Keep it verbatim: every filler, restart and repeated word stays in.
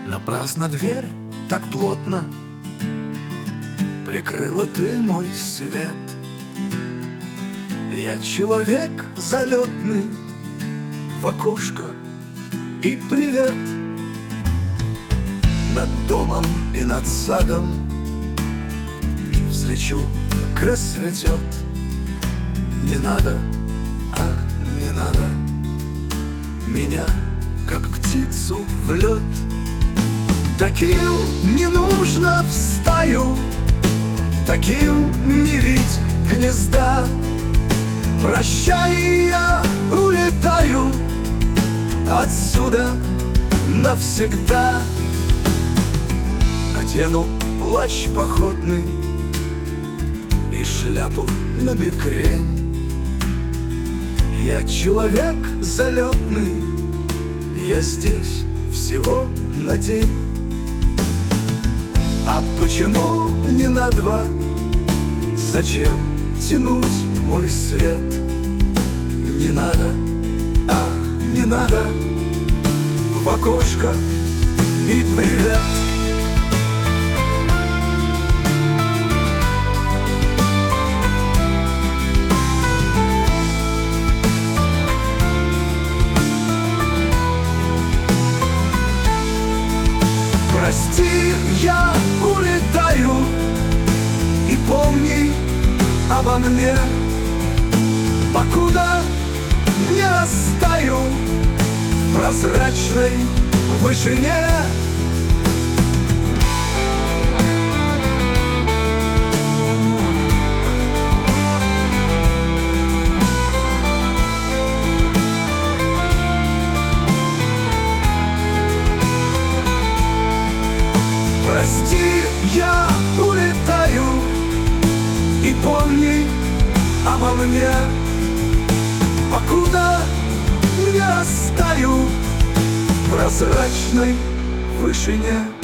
Напрасно дверь так плотно прикрыла ты мой свет. Я человек залетный, в окошко и привет. Над домом и над садом взлечу, как рассветет. Не надо, а не надо меня, как птицу в лед. Таким не нужно в стаю, таким не видь гнезда. Прощай, я улетаю отсюда навсегда. Одену плащ походный и шляпу на бекрень. Я человек залетный, я здесь всего на день. А почему не на два? Зачем тянуть мой свет? Не надо, ах, не надо в окошко и привет. Прости, я улетаю, и помни обо мне, покуда не растаю в прозрачной вышине. Прости, я улетаю, и помни обо мне, покуда не растаю в прозрачной вышине.